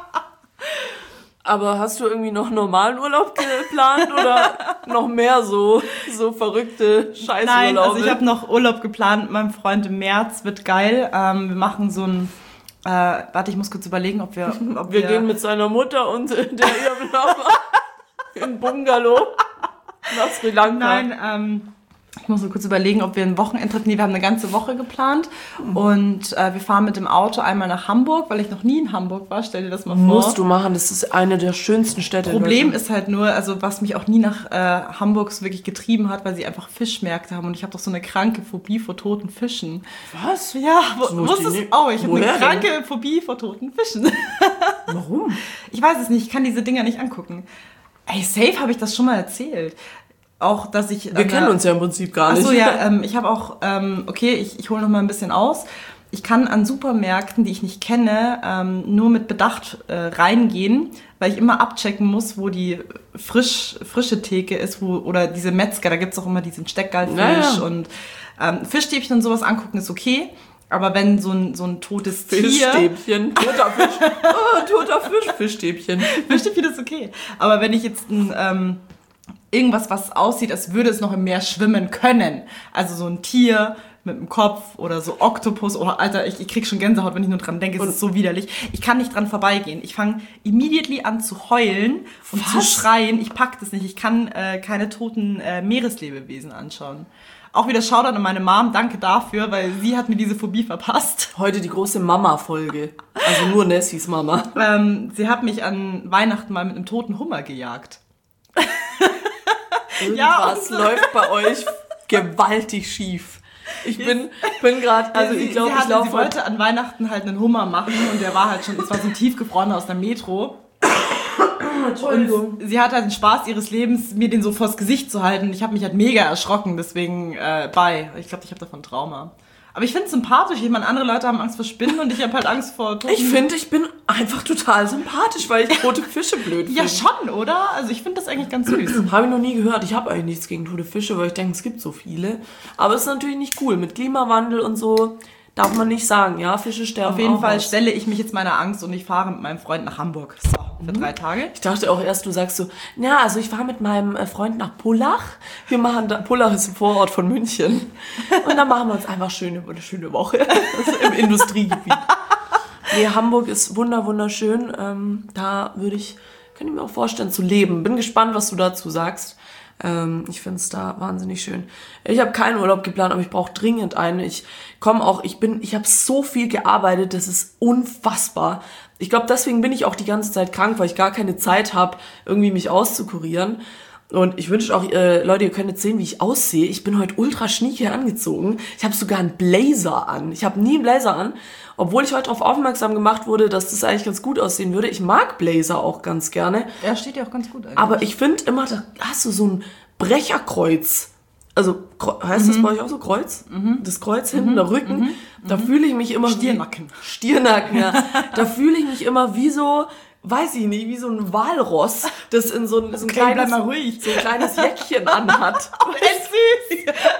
Aber hast du irgendwie noch normalen Urlaub geplant oder noch mehr so, so verrückte Scheißurlaube? Nein, also ich habe noch Urlaub geplant mit meinem Freund im März, wird geil. Ähm, wir machen so ein, äh, warte, ich muss kurz überlegen, ob wir... Ob wir, wir gehen mit seiner Mutter und der ihrem Lover in Bungalow nach Sri Lanka. Nein, ähm... Ich muss so kurz überlegen, ob wir einen Wochenendtrip... Nee, wir haben eine ganze Woche geplant. Und äh, wir fahren mit dem Auto einmal nach Hamburg, weil ich noch nie in Hamburg war. Stell dir das mal vor. Musst du machen, das ist eine der schönsten Städte. Problem ist halt nur, also was mich auch nie nach äh, Hamburg so wirklich getrieben hat, weil sie einfach Fischmärkte haben. Und ich habe doch so eine kranke Phobie vor toten Fischen. Was? Ja, wo, wusstest du? Oh, ich habe eine kranke denn? Phobie vor toten Fischen. Warum? Ich weiß es nicht, ich kann diese Dinger nicht angucken. Ey, safe habe ich das schon mal erzählt. Auch, dass ich... Wir äh, kennen uns ja im Prinzip gar nicht. Achso, ja, ähm, ich habe auch... Ähm, okay, ich, ich hole noch mal ein bisschen aus. Ich kann an Supermärkten, die ich nicht kenne, ähm, nur mit Bedacht äh, reingehen, weil ich immer abchecken muss, wo die frisch, frische Theke ist, wo oder diese Metzger, da gibt's auch immer diesen Steckerlfisch naja. und ähm, Fischstäbchen und sowas angucken ist okay. Aber wenn so ein, so ein totes Tier... Fischstäbchen, toter Fisch, oh, toter Fisch, Fischstäbchen. Fischstäbchen ist okay. Aber wenn ich jetzt ein... Ähm, irgendwas, was aussieht, als würde es noch im Meer schwimmen können. Also so ein Tier mit einem Kopf oder so Oktopus. Oder Alter, ich, ich krieg schon Gänsehaut, wenn ich nur dran denke. Es ist so widerlich. Ich kann nicht dran vorbeigehen. Ich fange immediately an zu heulen und was? zu schreien. Ich pack das nicht. Ich kann äh, keine toten äh, Meereslebewesen anschauen. Auch wieder Shoutout an meine Mom. Danke dafür, weil sie hat mir diese Phobie verpasst. Heute die große Mama-Folge. Also nur Nessies Mama. Ähm, sie hat mich an Weihnachten mal mit einem toten Hummer gejagt. Irgendwas ja, läuft bei euch gewaltig schief. Ich bin, bin gerade, also ich glaube, ich laufe... Sie wollte an Weihnachten halt einen Hummer machen und der war halt schon, es war so ein tiefgefrorener aus der Metro. Entschuldigung. Und sie hat halt den Spaß ihres Lebens, mir den so vors Gesicht zu halten. Ich habe mich halt mega erschrocken, deswegen äh, bei. Ich glaube, ich habe davon Trauma. Aber ich finde es sympathisch. Ich meine, andere Leute haben Angst vor Spinnen und ich habe halt Angst vor toten... Ich finde, ich bin einfach total sympathisch, weil ich tote Fische blöd finde. Ja, schon, oder? Also ich finde das eigentlich ganz süß. Habe ich noch nie gehört. Ich habe eigentlich nichts gegen tote Fische, weil ich denke, es gibt so viele. Aber es ist natürlich nicht cool. Mit Klimawandel und so darf man nicht sagen. Ja, Fische sterben Auf jeden auch Fall aus. stelle ich mich jetzt meiner Angst und ich fahre mit meinem Freund nach Hamburg. So, für drei Tage. Ich dachte auch erst, du sagst so, ja, also ich war mit meinem äh, Freund nach Pullach. Wir machen da, Pullach ist ein Vorort von München. Und dann machen wir uns einfach schön, eine schöne Woche also im Industriegebiet. Nee, Hamburg ist wunder, wunderschön. Ähm, da würde ich, könnte ich mir auch vorstellen, zu leben. Bin gespannt, was du dazu sagst. Ähm, ich finde es da wahnsinnig schön. Ich habe keinen Urlaub geplant, aber ich brauche dringend einen. Ich komme auch, ich bin, ich habe so viel gearbeitet, das ist unfassbar. Ich glaube, deswegen bin ich auch die ganze Zeit krank, weil ich gar keine Zeit habe, irgendwie mich auszukurieren. Und ich wünsche auch, äh, Leute, ihr könnt jetzt sehen, wie ich aussehe. Ich bin heute ultra schnieke angezogen. Ich habe sogar einen Blazer an. Ich habe nie einen Blazer an, obwohl ich heute darauf aufmerksam gemacht wurde, dass das eigentlich ganz gut aussehen würde. Ich mag Blazer auch ganz gerne. Ja, steht ja auch ganz gut eigentlich. Aber ich finde immer, da hast du so ein Brecherkreuz. Also, heißt das bei euch auch so Kreuz? Mhm. Das Kreuz hinten, der Rücken. Mhm. Da fühle ich mich immer... Stirnacken. Wie, Stirnacken, ja. Da fühle ich mich immer wie so... Weiß ich nicht, wie so ein Walross, das in so ein, so ein, okay, kleines, mal ruhig. so ein kleines Jäckchen anhat. Oh, echt süß.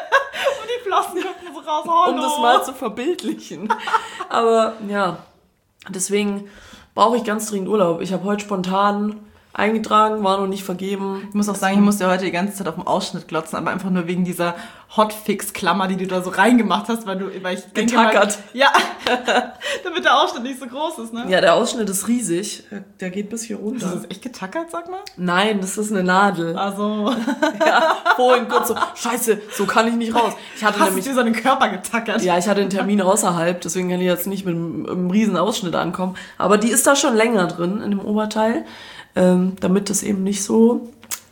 Und die Flossen kommen so raus. Oh, um no. das mal zu verbildlichen. Aber ja, deswegen brauche ich ganz dringend Urlaub. Ich habe heute spontan eingetragen, war noch nicht vergeben. Ich muss auch sagen, ich musste heute die ganze Zeit auf den Ausschnitt glotzen, aber einfach nur wegen dieser Hotfix-Klammer, die du da so reingemacht hast, weil du, weil ich denke Getackert. Mal, ja, damit der Ausschnitt nicht so groß ist, ne? Ja, der Ausschnitt ist riesig. Der geht bis hier runter. Ist das echt getackert, sag mal? Nein, das ist eine Nadel. Also, Ja, vorhin kurz so, scheiße, so kann ich nicht raus. Ich hatte hast nämlich, du so den Körper getackert? ja, ich hatte einen Termin außerhalb, deswegen kann ich jetzt nicht mit einem, einem riesen Ausschnitt ankommen. Aber die ist da schon länger drin, in dem Oberteil, ähm, damit das eben nicht so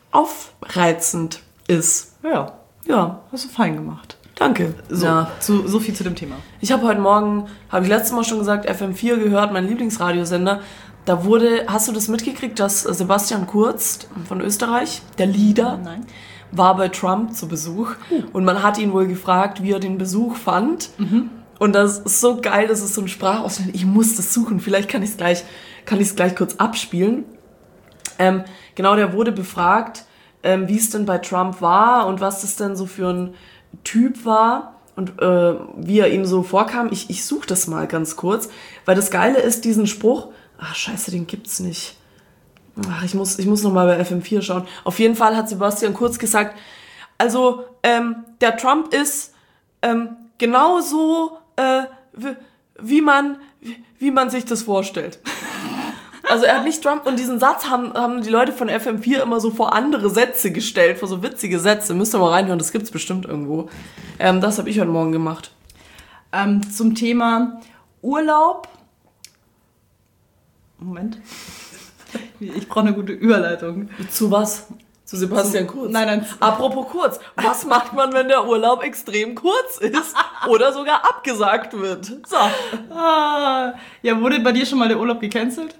aufreizend ist. Ja, Ja, hast du fein gemacht. danke. So, Ja. zu, so viel zu dem Thema. Ich habe heute Morgen, habe ich letztes Mal schon gesagt, F M vier gehört, mein Lieblingsradiosender. Da wurde, hast du das mitgekriegt, dass Sebastian Kurz von Österreich, der Leader, Nein. war bei Trump zu Besuch. Und man hat ihn wohl gefragt, wie er den Besuch fand. Und das ist so geil, das ist so ein Sprachausschnitt. Ich muss das suchen, vielleicht kann ich es gleich, kann ich es gleich kurz abspielen. Ähm, genau, der wurde befragt, ähm, wie es denn bei Trump war und was das denn so für ein Typ war und äh, wie er ihm so vorkam. Ich, ich suche das mal ganz kurz, weil das Geile ist, diesen Spruch, ach scheiße, den gibt's nicht. Ach, ich muss, ich muss noch mal bei F M vier schauen. Auf jeden Fall hat Sebastian Kurz gesagt, also ähm, der Trump ist ähm, genauso, äh, wie, wie man, wie, wie man sich das vorstellt. Also er hat nicht Trump, und diesen Satz haben, haben die Leute von F M vier immer so vor andere Sätze gestellt, vor so witzige Sätze. Müsst ihr mal reinhören, das gibt's bestimmt irgendwo. Ähm, das habe ich heute Morgen gemacht. Ähm, zum Thema Urlaub. Moment. Ich brauche eine gute Überleitung. Zu was? Zu Sebastian Kurz? Nein, nein. Apropos kurz, was macht man, wenn der Urlaub extrem kurz ist oder sogar abgesagt wird? So. Ah, ja, wurde bei dir schon mal der Urlaub gecancelt?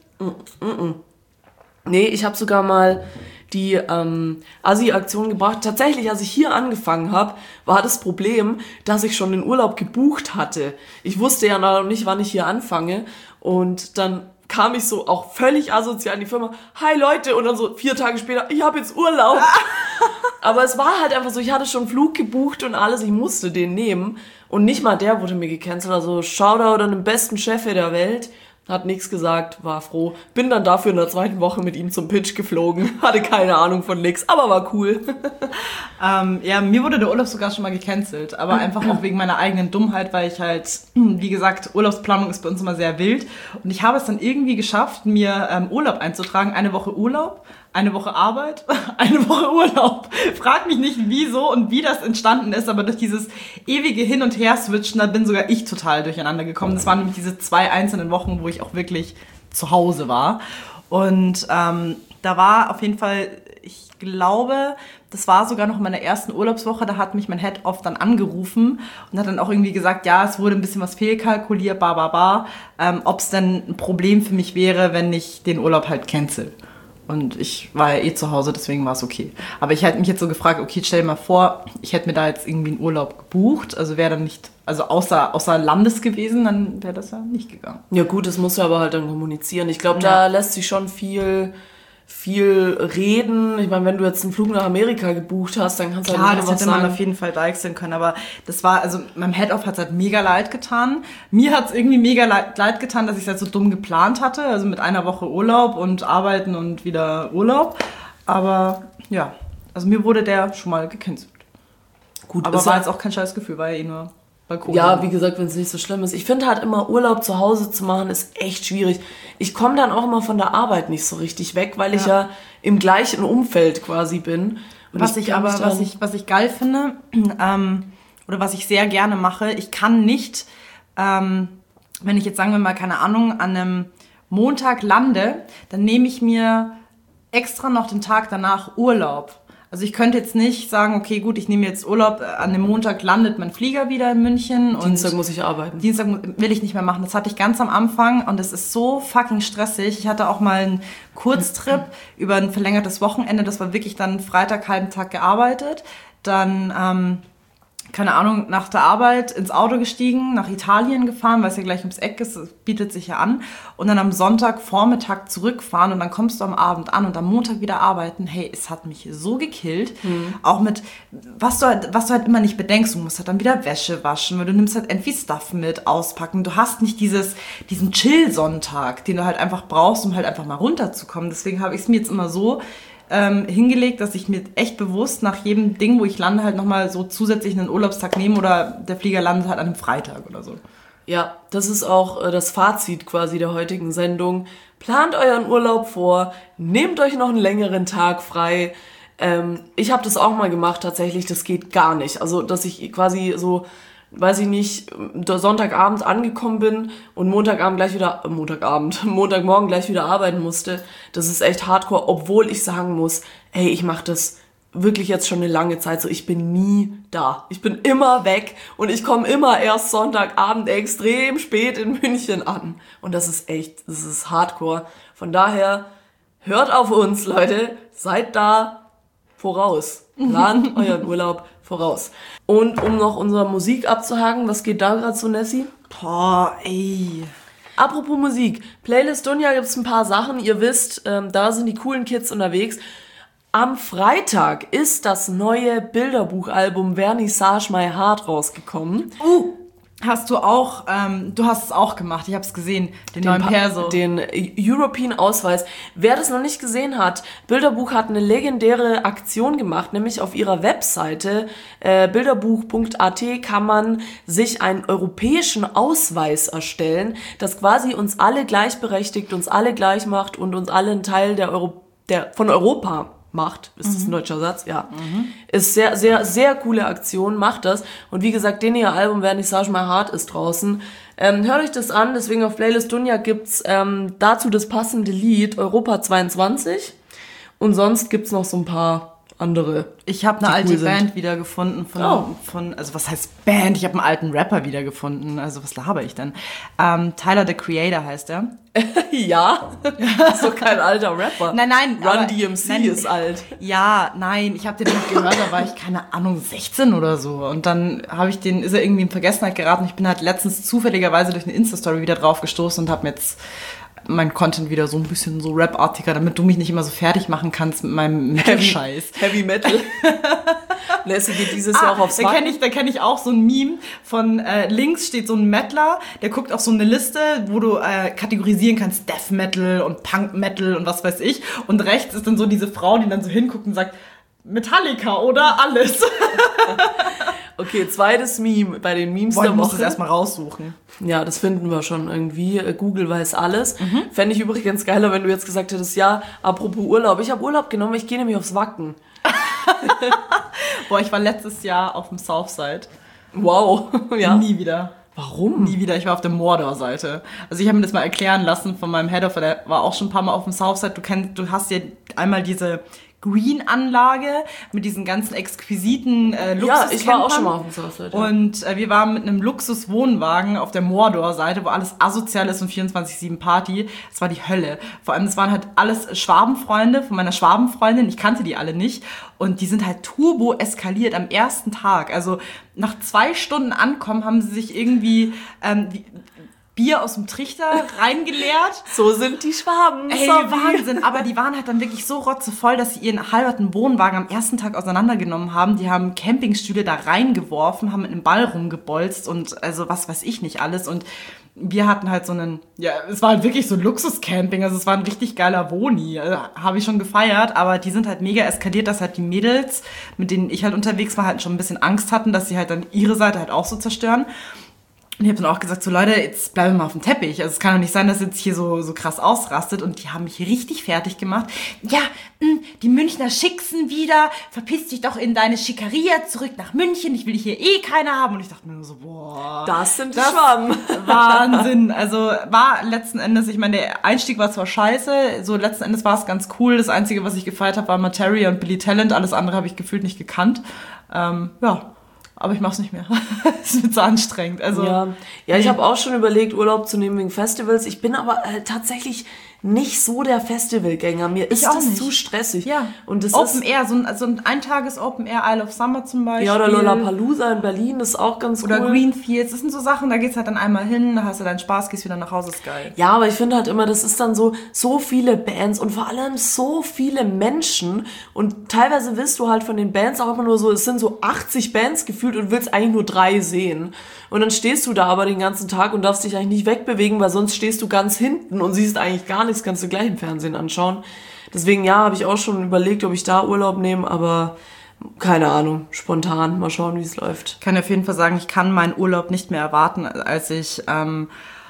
Nee, ich habe sogar mal die ähm, Assi-Aktion gebracht. Tatsächlich, als ich hier angefangen habe, war das Problem, dass ich schon den Urlaub gebucht hatte. Ich wusste ja noch nicht, wann ich hier anfange. Und dann kam ich so auch völlig asozial in die Firma. Hi Leute! Und dann so vier Tage später, ich habe jetzt Urlaub. Aber es war halt einfach so, ich hatte schon einen Flug gebucht und alles, ich musste den nehmen. Und nicht mal der wurde mir gecancelt. Also Shoutout an den besten Chef der Welt. Hat nichts gesagt, war froh. Bin dann dafür in der zweiten Woche mit ihm zum Pitch geflogen. Hatte keine Ahnung von nix, aber war cool. Ähm, ja, mir wurde der Urlaub sogar schon mal gecancelt, aber einfach auch wegen meiner eigenen Dummheit, weil ich halt, wie gesagt, Urlaubsplanung ist bei uns immer sehr wild. Und ich habe es dann irgendwie geschafft, mir ähm, Urlaub einzutragen. Eine Woche Urlaub, eine Woche Arbeit, eine Woche Urlaub. Frag mich nicht, wieso und wie das entstanden ist, aber durch dieses ewige Hin- und Her-Switchen, da bin sogar ich total durcheinander gekommen. Das waren nämlich diese zwei einzelnen Wochen, wo ich auch wirklich zu Hause war. Und ähm, da war auf jeden Fall, ich glaube, das war sogar noch in meiner ersten Urlaubswoche, da hat mich mein Head-Off dann angerufen und hat dann auch irgendwie gesagt, ja, es wurde ein bisschen was fehlkalkuliert, ba, ba, ba, ähm, ob es denn ein Problem für mich wäre, wenn ich den Urlaub halt cancel. Und ich war ja eh zu Hause, deswegen war es okay. Aber ich hätte mich jetzt so gefragt, okay, stell dir mal vor, ich hätte mir da jetzt irgendwie einen Urlaub gebucht, also wäre dann nicht, also außer, außer Landes gewesen, dann wäre das ja nicht gegangen. Ja gut, das musst du aber halt dann kommunizieren. Ich glaube, Ja. da lässt sich schon viel, viel reden. Ich meine, wenn du jetzt einen Flug nach Amerika gebucht hast, dann kannst du Klar, halt das immer was hätte man sagen. auf jeden Fall deichseln können, aber das war, also meinem Head-Off hat es halt mega leid getan. Mir hat es irgendwie mega leid, leid getan, dass ich es halt so dumm geplant hatte, also mit einer Woche Urlaub und Arbeiten und wieder Urlaub. Aber ja, also mir wurde der schon mal gecancelt. Gut, Aber ist war halt- jetzt auch kein scheiß Gefühl, war ja eh nur Balkon. Ja, wie gesagt, wenn es nicht so schlimm ist. Ich finde halt immer, Urlaub zu Hause zu machen, ist echt schwierig. Ich komme dann auch immer von der Arbeit nicht so richtig weg, weil ich ja im gleichen Umfeld quasi bin. Und Was ich kann aber, mich was dann- ich, was ich geil finde, ähm, oder was ich sehr gerne mache, ich kann nicht, ähm, wenn ich jetzt sagen wir mal, keine Ahnung, an einem Montag lande, dann nehme ich mir extra noch den Tag danach Urlaub. Also ich könnte jetzt nicht sagen, okay, gut, ich nehme jetzt Urlaub, an dem Montag landet mein Flieger wieder in München. Und Dienstag muss ich arbeiten. Dienstag will ich nicht mehr machen. Das hatte ich ganz am Anfang und es ist so fucking stressig. Ich hatte auch mal einen Kurztrip über ein verlängertes Wochenende. Das war wirklich dann Freitag, halben Tag gearbeitet. Dann, ähm, keine Ahnung, nach der Arbeit ins Auto gestiegen, nach Italien gefahren, weil es ja gleich ums Eck ist, es bietet sich ja an. Und dann am Sonntag Vormittag zurückfahren und dann kommst du am Abend an und am Montag wieder arbeiten. Hey, es hat mich so gekillt. Auch mit, was du, halt, was du halt immer nicht bedenkst, du musst halt dann wieder Wäsche waschen, weil du nimmst halt irgendwie Stuff mit, auspacken. Du hast nicht dieses, diesen Chill-Sonntag, den du halt einfach brauchst, um halt einfach mal runterzukommen. Deswegen habe ich es mir jetzt immer so Ähm, hingelegt, dass ich mir echt bewusst nach jedem Ding, wo ich lande, halt nochmal so zusätzlich einen Urlaubstag nehme oder der Flieger landet halt an einem Freitag oder so. Ja, das ist auch äh, das Fazit quasi der heutigen Sendung. Plant euren Urlaub vor, nehmt euch noch einen längeren Tag frei. Ähm, ich habe das auch mal gemacht tatsächlich, das geht gar nicht. Also, dass ich quasi so, weiß ich nicht, Sonntagabend angekommen bin und Montagabend gleich wieder, äh, Montagabend, Montagmorgen gleich wieder arbeiten musste. Das ist echt hardcore, obwohl ich sagen muss, ey, ich mache das wirklich jetzt schon eine lange Zeit so, ich bin nie da. Ich bin immer weg und ich komme immer erst Sonntagabend extrem spät in München an. Und das ist echt, das ist hardcore. Von daher, hört auf uns, Leute, seid da voraus. Plant euren Urlaub voraus. Und um noch unsere Musik abzuhaken, was geht da gerade so, Nessie? Boah, ey. Apropos Musik, Playlist Dunja gibt's ein paar Sachen. Ihr wisst, ähm, da sind die coolen Kids unterwegs. Am Freitag ist das neue Bilderbuchalbum Vernissage My Heart rausgekommen. Uh, hast du auch, ähm, du hast es auch gemacht, ich habe es gesehen, den, neuen Pa- Perso. Den European Ausweis. Wer das noch nicht gesehen hat, Bilderbuch hat eine legendäre Aktion gemacht, nämlich auf ihrer Webseite äh, bilderbuch punkt a t kann man sich einen europäischen Ausweis erstellen, das quasi uns alle gleichberechtigt, uns alle gleich macht und uns alle einen Teil der Euro der von Europa macht. Ist das ein deutscher Satz? Ja. Ist sehr, sehr, sehr coole Aktion. Macht das. Und wie gesagt, den ihr Album Vernissage My Heart ist draußen. Ähm, hört euch das an. Deswegen auf Playlist Dunja gibt's ähm, dazu das passende Lied Europa zweiundzwanzig. Und sonst gibt's noch so ein paar andere. Ich habe eine die alte cool sind. Band wiedergefunden von, Oh. von, also was heißt Band? Ich habe einen alten Rapper wiedergefunden. Also was laber ich denn? Ähm, Tyler, the Creator heißt er. Ja, ist doch kein alter Rapper. Nein, nein, Run aber- D M C nein. ist alt. Ja, nein, ich habe den nicht gehört, da war ich, keine Ahnung, sechzehn oder so. Und dann habe ich den, ist er irgendwie in Vergessenheit geraten. Ich bin halt letztens zufälligerweise durch eine Insta-Story wieder drauf gestoßen und habe mir jetzt mein Content wieder so ein bisschen so Rap-artiger, damit du mich nicht immer so fertig machen kannst mit meinem Metal-Scheiß. Heavy Metal. Nessie geht dieses Jahr auch aufs da Wacken. kenne ich, da kenn ich auch so ein Meme von äh, links steht so ein Mettler, der guckt auf so eine Liste, wo du äh, kategorisieren kannst Death Metal und Punk Metal und was weiß ich. Und rechts ist dann so diese Frau, die dann so hinguckt und sagt, Metallica oder alles. Okay, zweites Meme bei den Memes Boah, ich der muss Woche. das erstmal raussuchen. Ja, das finden wir schon irgendwie. Äh, Google weiß alles. Mhm. Fände ich übrigens geiler, wenn du jetzt gesagt hättest, ja, apropos Urlaub. Ich habe Urlaub genommen, ich gehe nämlich aufs Wacken. Boah, ich war letztes Jahr auf dem Southside. Wow. Ja. Nie wieder. Warum? Nie wieder. Ich war auf der Mordor-Seite. Also ich habe mir das mal erklären lassen von meinem Head-Off, der war auch schon ein paar Mal auf dem Southside. Du kennst, du hast ja einmal diese Green-Anlage mit diesen ganzen exquisiten äh, Luxuscampern. Ja, ich war auch schon mal auf dem Surfside. Ja. Und äh, wir waren mit einem Luxus-Wohnwagen auf der Mordor-Seite, wo alles asozial ist und vierundzwanzig sieben Party. Es war die Hölle. Vor allem, es waren halt alles Schwabenfreunde von meiner Schwabenfreundin. Ich kannte die alle nicht. Und die sind halt turbo eskaliert am ersten Tag. Also nach zwei Stunden Ankommen haben sie sich irgendwie ähm, die, Bier aus dem Trichter reingeleert. So sind die Schwaben. Ey, Sorry. Wahnsinn. Aber die waren halt dann wirklich so rotzevoll, dass sie ihren halberten Wohnwagen am ersten Tag auseinandergenommen haben. Die haben Campingstühle da reingeworfen, haben mit einem Ball rumgebolzt und also was weiß ich nicht alles. Und wir hatten halt so einen, ja, es war halt wirklich so ein Luxuscamping. Also es war ein richtig geiler Wohni. Also, habe ich schon gefeiert, aber die sind halt mega eskaliert, dass halt die Mädels, mit denen ich halt unterwegs war, halt schon ein bisschen Angst hatten, dass sie halt dann ihre Seite halt auch so zerstören. Und ich habe dann auch gesagt, so Leute, jetzt bleiben wir mal auf dem Teppich. Also es kann doch nicht sein, dass jetzt hier so so krass ausrastet. Und die haben mich richtig fertig gemacht. Ja, mh, die Münchner Schicksen wieder. Verpiss dich doch in deine Schickeria zurück nach München. Ich will hier eh keiner haben. Und ich dachte mir nur so, boah. Das sind die Schwaben. Wahnsinn. Also war letzten Endes, ich meine, der Einstieg war zwar scheiße. So letzten Endes war es ganz cool. Das Einzige, was ich gefeiert habe, war Materia und Billy Talent. Alles andere habe ich gefühlt nicht gekannt. Ähm, ja. Aber ich mach's nicht mehr. Es wird so anstrengend. Also, ja, ja, ich habe auch schon überlegt, Urlaub zu nehmen wegen Festivals. Ich bin aber äh, tatsächlich nicht so der Festivalgänger. Mir ist auch das nicht. zu stressig. Ja. Und das Open ist, Air, so ein, so ein Eintages Open Air Isle of Summer zum Beispiel. ja, oder Lollapalooza in Berlin, das ist auch ganz Oder cool. Greenfields. Das sind so Sachen, da geht's halt dann einmal hin, da hast du deinen Spaß, gehst wieder nach Hause, ist geil. Ja, aber ich finde halt immer, das ist dann so, so viele Bands und vor allem so viele Menschen und teilweise willst du halt von den Bands auch immer nur so, es sind so achtzig Bands gefühlt und willst eigentlich nur drei sehen. Und dann stehst du da aber den ganzen Tag und darfst dich eigentlich nicht wegbewegen, weil sonst stehst du ganz hinten und siehst eigentlich gar nichts, kannst du gleich im Fernsehen anschauen. Deswegen, ja, habe ich auch schon überlegt, ob ich da Urlaub nehme, aber keine Ahnung, spontan, mal schauen, wie es läuft. Ich kann auf jeden Fall sagen, ich kann meinen Urlaub nicht mehr erwarten, als ich ähm,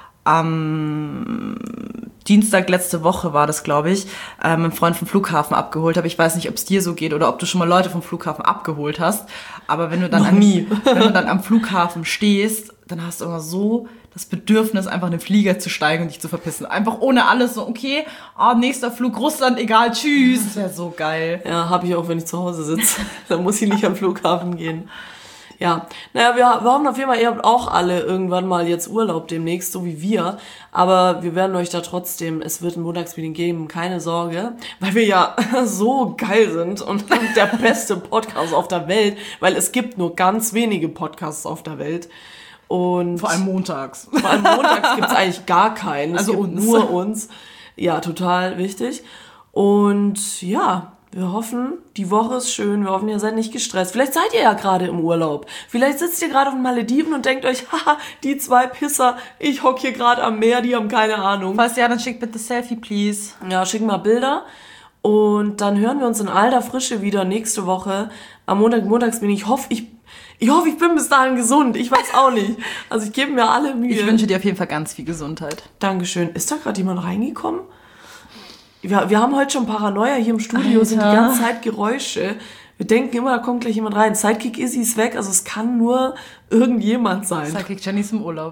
am Dienstag letzte Woche war das, glaube ich, ähm, einen Freund vom Flughafen abgeholt habe. Ich weiß nicht, ob es dir so geht oder ob du schon mal Leute vom Flughafen abgeholt hast. Aber wenn du dann, Noch an, nie. wenn du dann am Flughafen stehst, dann hast du immer so das Bedürfnis, einfach in den Flieger zu steigen und dich zu verpissen. Einfach ohne alles so, okay, oh, nächster Flug Russland, egal, tschüss. Das wäre so geil. Ja, habe ich auch, wenn ich zu Hause sitze. Dann muss ich nicht am Flughafen gehen. Ja, naja, wir, wir haben auf jeden Fall, ihr habt auch alle irgendwann mal jetzt Urlaub demnächst, so wie wir. Aber wir werden euch da trotzdem, es wird ein Montagsmeeting geben, keine Sorge. Weil wir ja so geil sind und der beste Podcast auf der Welt. Weil es gibt nur ganz wenige Podcasts auf der Welt. Und Vor allem montags. vor allem montags gibt's eigentlich gar keinen. Es Also gibt uns. nur uns. Ja, total wichtig. Und ja, wir hoffen, die Woche ist schön. Wir hoffen, ihr seid nicht gestresst. Vielleicht seid ihr ja gerade im Urlaub. Vielleicht sitzt ihr gerade auf den Malediven und denkt euch, haha, die zwei Pisser, ich hock hier gerade am Meer, die haben keine Ahnung. Falls ja, dann schickt bitte Selfie, please. Ja, schick mal Bilder. Und dann hören wir uns in alter Frische wieder nächste Woche. Am Montag, montags bin ich, ich hoffe, ich, ich hoffe, ich bin bis dahin gesund. Ich weiß auch nicht. Also ich gebe mir alle Mühe. Ich wünsche dir auf jeden Fall ganz viel Gesundheit. Dankeschön. Ist da gerade jemand reingekommen? Wir, wir haben heute schon Paranoia hier im Studio, Alter. sind die ganze Zeit Geräusche. Wir denken immer, da kommt gleich jemand rein. Sidekick Izzy ist weg, also es kann nur irgendjemand sein. Sidekick Jenny ist im Urlaub.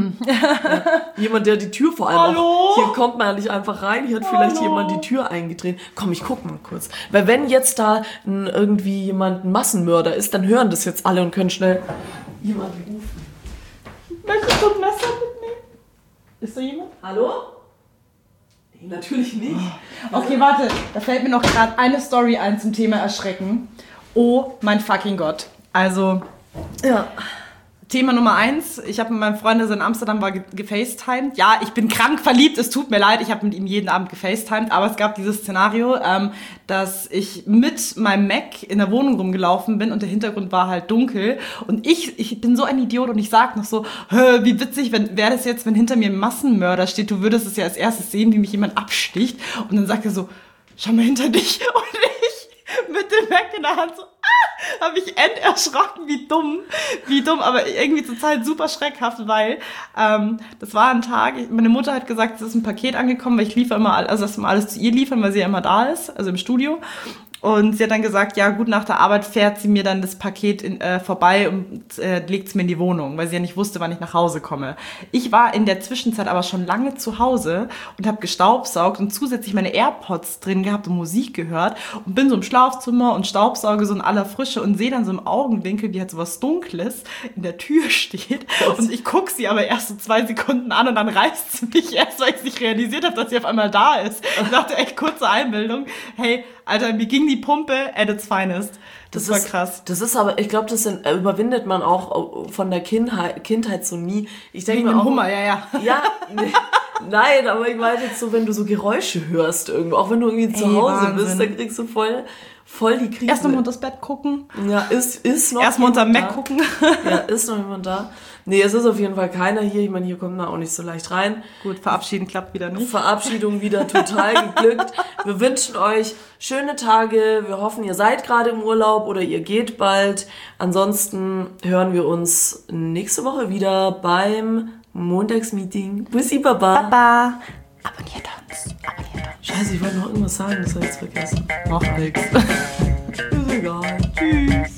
Jemand, der die Tür vor allem Hallo? auch... Hier kommt man ja nicht einfach rein, hier hat vielleicht Hallo? jemand die Tür eingedreht. Komm, ich guck mal kurz. Weil wenn jetzt da ein, irgendwie jemand ein Massenmörder ist, dann hören das jetzt alle und können schnell jemanden rufen. Möchtest du ein Messer mitnehmen? Ist da jemand? Hallo? Nee, natürlich nicht. Okay, warte, da fällt mir noch gerade eine Story ein zum Thema Erschrecken. Oh mein fucking Gott. Also, Ja. Thema Nummer eins. Ich habe mit meinem Freund, der in Amsterdam war, ge- gefacetimed. Ja, ich bin krank verliebt, es tut mir leid. Ich habe mit ihm jeden Abend gefacetimed. Aber es gab dieses Szenario, ähm, dass ich mit meinem Mac in der Wohnung rumgelaufen bin und der Hintergrund war halt dunkel. Und ich, ich bin so ein Idiot und ich sag noch so, hä, wie witzig wäre das jetzt, wenn hinter mir ein Massenmörder steht. Du würdest es ja als erstes sehen, wie mich jemand absticht. Und dann sagt er so, schau mal hinter dich. Und ich mit dem Mac in der Hand so, ah, habe ich end erschrocken, wie dumm, wie dumm, aber irgendwie zur Zeit super schreckhaft, weil ähm, das war ein Tag, ich, meine Mutter hat gesagt, es ist ein Paket angekommen, weil ich liefere immer, also das immer alles zu ihr liefern, weil sie ja immer da ist, also im Studio. Und sie hat dann gesagt, ja gut, nach der Arbeit fährt sie mir dann das Paket in, äh, vorbei und äh, legt es mir in die Wohnung, weil sie ja nicht wusste, wann ich nach Hause komme. Ich war in der Zwischenzeit aber schon lange zu Hause und habe gestaubsaugt und zusätzlich meine AirPods drin gehabt und Musik gehört und bin so im Schlafzimmer und staubsauge so in aller Frische und sehe dann so im Augenwinkel, wie halt so was Dunkles in der Tür steht. Und ich gucke sie aber erst so zwei Sekunden an und dann reißt sie mich erst, weil ich nicht realisiert habe, dass sie auf einmal da ist. Ich dachte echt, kurze Einbildung. Hey, Alter, mir ging die Pumpe at its finest. Das, das war ist, krass. Das ist aber, ich glaube, das sind, äh, überwindet man auch von der Kindheit, Kindheit so nie. Ich denke Wegen mir dem auch, Hummer, ja, ja. Ja, nee, nein, aber ich meine jetzt so, wenn du so Geräusche hörst irgendwo, auch wenn du irgendwie zu Ey, Hause Wahnsinn. bist, dann kriegst du voll, voll die Krise. Erst noch mal unter das Bett gucken. Ja, ist, ist noch Erstmal unter jemand Mac da? gucken. Ja, ist noch jemand da? Nee, es ist auf jeden Fall keiner hier. Ich meine, hier kommt man auch nicht so leicht rein. Gut, verabschieden klappt wieder nicht. Verabschiedung wieder total geglückt. Wir wünschen euch schöne Tage. Wir hoffen, ihr seid gerade im Urlaub oder ihr geht bald. Ansonsten hören wir uns nächste Woche wieder beim Montagsmeeting. Bussi Baba. Baba. Abonniert uns. Abonniert uns. Scheiße, ich wollte noch irgendwas sagen. Das habe ich jetzt vergessen. Macht nix. Ist egal. Tschüss.